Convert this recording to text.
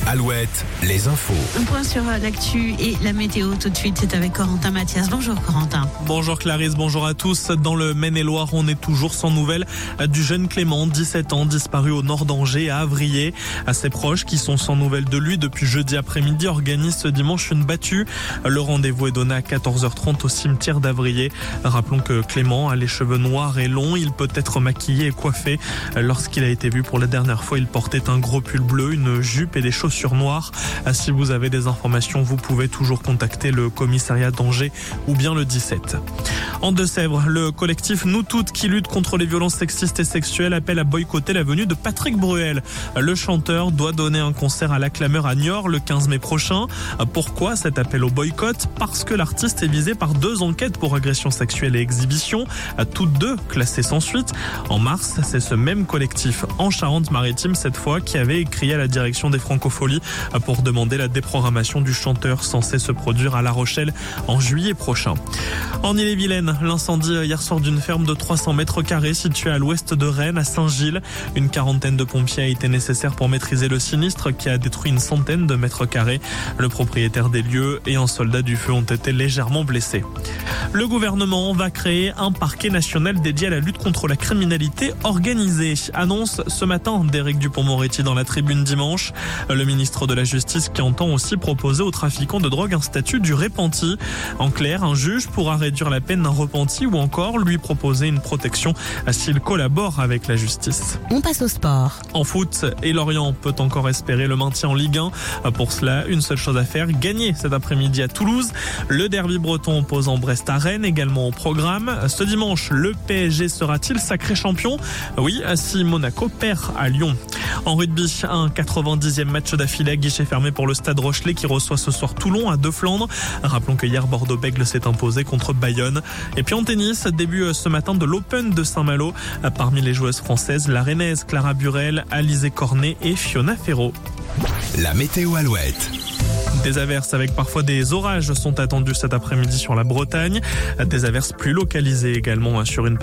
Alouette, les infos. Un point sur l'actu et la météo tout de suite, c'est avec Corentin Mathias. Bonjour Corentin. Bonjour Clarisse, bonjour à tous. Dans le Maine-et-Loire, on est toujours sans nouvelles du jeune Clément, 17 ans, disparu au nord d'Angers, à Avrier. À ses proches, qui sont sans nouvelles de lui depuis jeudi après-midi, organisent ce dimanche une battue. Le rendez-vous est donné à 14h30 au cimetière d'Avrier. Rappelons que Clément a les cheveux noirs et longs. Il peut être maquillé et coiffé. Lorsqu'il a été vu pour la dernière fois, il portait un gros pull bleu, une jupe et des chaussures noires. Si vous avez des informations, vous pouvez toujours contacter le commissariat d'Angers ou bien le 17. En Deux-Sèvres, le collectif Nous Toutes qui lutte contre les violences sexistes et sexuelles appelle à boycotter la venue de Patrick Bruel. Le chanteur doit donner un concert à la Clameur à Niort le 15 mai prochain. Pourquoi cet appel au boycott ? Parce que l'artiste est visé par 2 enquêtes pour agression sexuelle et exhibition, toutes 2 classées sans suite. En mars, c'est ce même collectif en Charente-Maritime cette fois qui avait écrit à la direction des Francopholies pour demander la déprogrammation du chanteur censé se produire à La Rochelle en juillet prochain. En Ille-et-Vilaine, l'incendie hier soir d'une ferme de 300 mètres carrés située à l'ouest de Rennes, à Saint-Gilles. Une quarantaine de pompiers a été nécessaire pour maîtriser le sinistre qui a détruit une centaine de mètres carrés. Le propriétaire des lieux et un soldat du feu ont été légèrement blessés. Le gouvernement va créer un parquet national dédié à la lutte contre la criminalité organisée. Annonce ce matin d'Éric Dupond-Moretti dans la Tribune dimanche. Le ministre de la Justice qui entend aussi proposer aux trafiquants de drogue un statut du repenti. En clair, un juge pourra réduire la peine d'un repenti ou encore lui proposer une protection s'il collabore avec la justice. On passe au sport. En foot, et Lorient peut encore espérer le maintien en Ligue 1. Pour cela, une seule chose à faire, gagner cet après-midi à Toulouse. Le derby breton opposant Brest à Rennes, également au programme. Ce dimanche, le PSG sera-t-il sacré champion ? Oui, si Monaco perd à Lyon. En rugby, un 90e match d'affilée à guichet fermé pour le Stade Rochelet qui reçoit ce soir Toulon à Deux-Flandres. Rappelons que hier, Bordeaux-Bègles s'est imposé contre Bayonne. Et puis en tennis, début ce matin de l'Open de Saint-Malo. Parmi les joueuses françaises, la rennaise Clara Burel, Alizé Cornet et Fiona Ferro. La météo Alouette. Des averses avec parfois des orages sont attendus cet après-midi sur la Bretagne. Des averses plus localisées également sur une